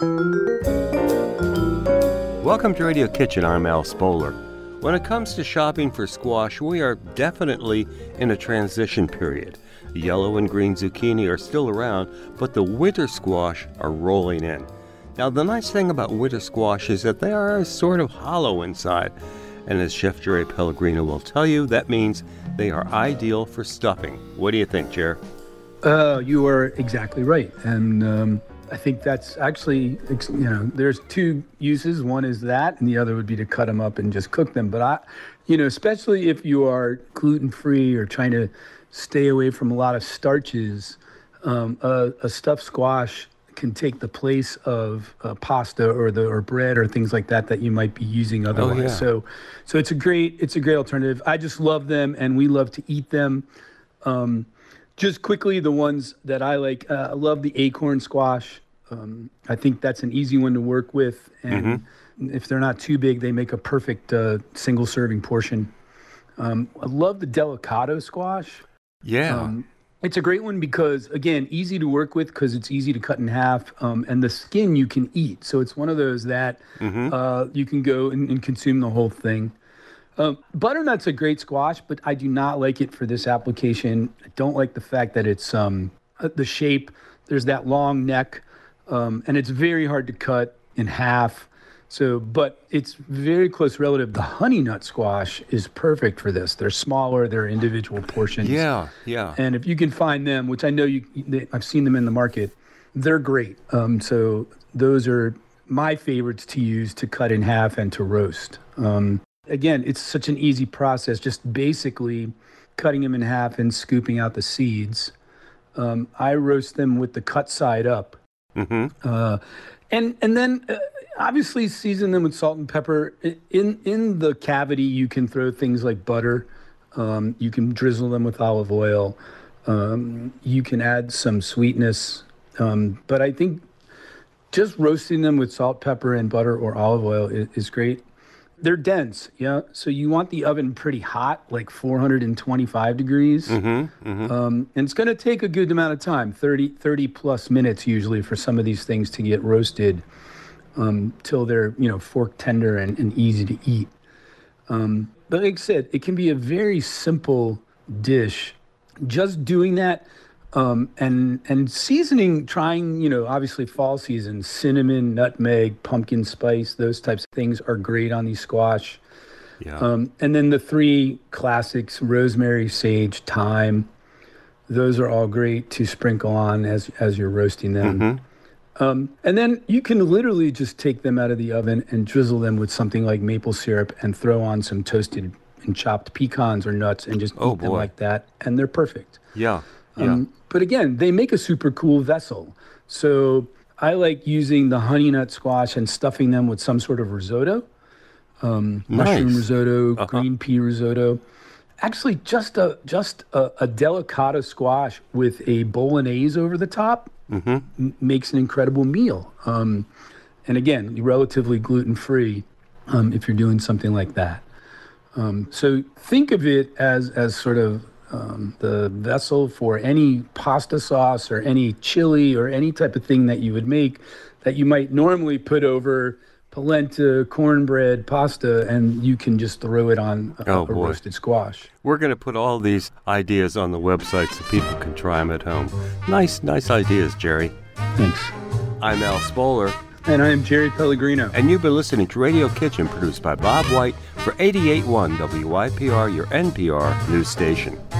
Welcome to Radio Kitchen. I'm Al Spoler. When it comes to shopping for squash, we are definitely in a transition period. The yellow and green zucchini are still around, but the winter squash are rolling in. Now, the nice thing about winter squash is that they are sort of hollow inside. And as Chef Jerry Pellegrino will tell you, that means they are ideal for stuffing. What do you think, Jer? You are exactly right. And I think that's actually, there's two uses. One is that, and the other would be to cut them up and just cook them. But especially if you are gluten-free or trying to stay away from a lot of starches, a stuffed squash can take the place of pasta or bread or things like that you might be using otherwise. Oh, yeah. So it's a great alternative. I just love them, and we love to eat them. Just quickly, the ones that I like, I love the acorn squash. I think that's an easy one to work with. And if they're not too big, they make a perfect single serving portion. I love the delicado squash. Yeah. It's a great one because, again, easy to work with because it's easy to cut in half. And the skin you can eat. So it's one of those that you can go and consume the whole thing. Butternut's a great squash, but I do not like it for this application. I don't like the fact that it's the shape. There's that long neck, and it's very hard to cut in half. So, but it's very close relative. The honey nut squash is perfect for this. They're smaller. They're individual portions. Yeah. And if you can find them, which I know I've seen them in the market, they're great. So those are my favorites to use to cut in half and to roast. Again, it's such an easy process, just basically cutting them in half and scooping out the seeds. I roast them with the cut side up. And then obviously season them with salt and pepper. In the cavity, you can throw things like butter. You can drizzle them with olive oil. You can add some sweetness. But I think just roasting them with salt, pepper, and butter or olive oil is great. They're dense, yeah. So you want the oven pretty hot, like 425 degrees. And it's going to take a good amount of time, 30 plus minutes usually for some of these things to get roasted till they're, fork tender and easy to eat. But like I said, it can be a very simple dish. Just doing that and seasoning, trying, obviously fall season, cinnamon, nutmeg, pumpkin spice, those types of things are great on these squash. Yeah. And then the three classics, rosemary, sage, thyme, those are all great to sprinkle on as you're roasting them. And then you can literally just take them out of the oven and drizzle them with something like maple syrup and throw on some toasted and chopped pecans or nuts and just eat them like that. And they're perfect. Yeah. But again, they make a super cool vessel. So I like using the honey nut squash and stuffing them with some sort of risotto, mushroom risotto, green pea risotto. Actually, just a delicata squash with a bolognese over the top makes an incredible meal. And again, relatively gluten-free if you're doing something like that. So think of it as sort of the vessel for any pasta sauce or any chili or any type of thing that you would make that you might normally put over polenta, cornbread, pasta, and you can just throw it on a roasted squash. We're going to put all these ideas on the website so people can try them at home. Nice ideas, Jerry. Thanks. I'm Al Spoler. And I am Jerry Pellegrino. And you've been listening to Radio Kitchen, produced by Bob White for 88.1 WYPR, your NPR news station.